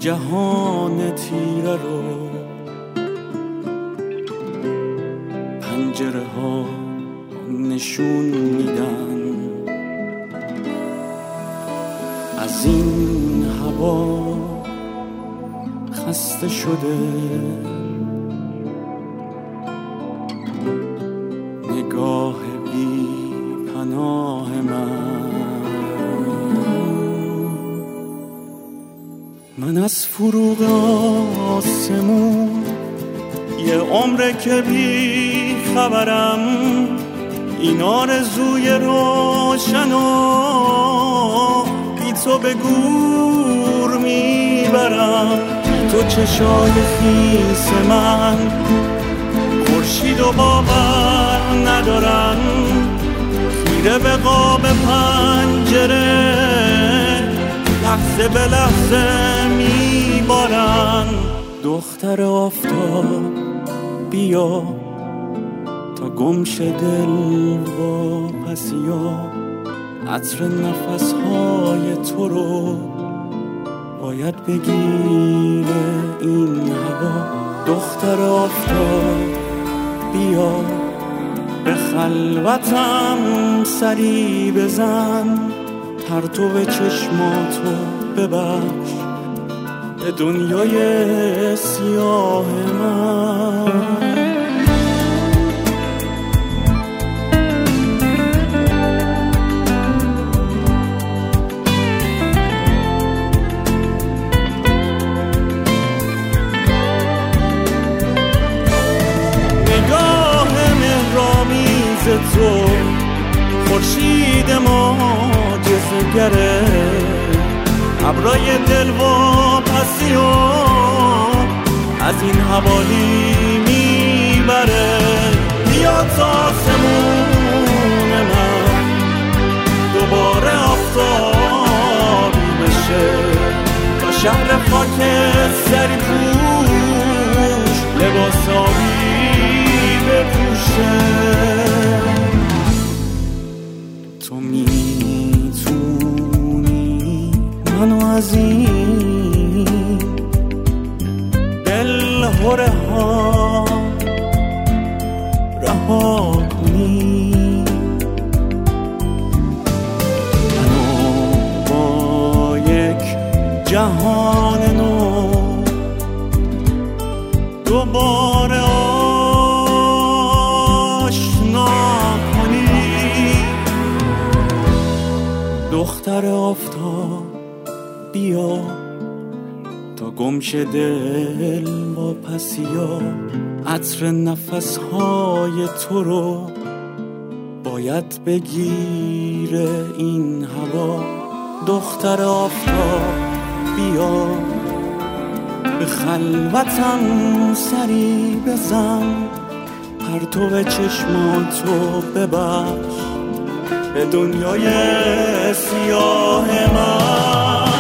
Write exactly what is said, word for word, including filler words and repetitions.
جهان تیره رو پنجره ها نشون میدن. از این هوا خسته شده نگاه بی پناه من. من از فروغ آسمون یه عمره که بی خبرم، این آرزوی روشنو بی تو به گور میبرم. تو چشای خیس من خورشید و باور ندارن، خیره به قاب پنجره لحظه به لحظه میبارن. دختر آفتاب بیا تا گمش دل و پسیا، عطر نفسهای تو رو باید بگیره این هوا. دختر آفتاب بیا به خلوتم سری بزن، پرتو چشماتو ببخش به دنیای سیاه من. نگاه مهرامیز تو خورشید معجزه‌گره، ابرای دل و پسیو از این حوالی میبره. بیا تا آسمون من دوباره آفتابی بشه، تا شهر خاک سری پوش لباس آبی بپوشه. تو میتونی منو از این دلهره ها رها کنی، منو با یک جهان نو دوباره آشنا کنی. دختر آفتاب بیا تا گمش دل با پسیا، عطر نفسهای تو رو باید بگیره این هوا. دختر آفتاب بیا به خلوتم سری بزن، پرتو چشماتو ببخش به دنیای سیاه من.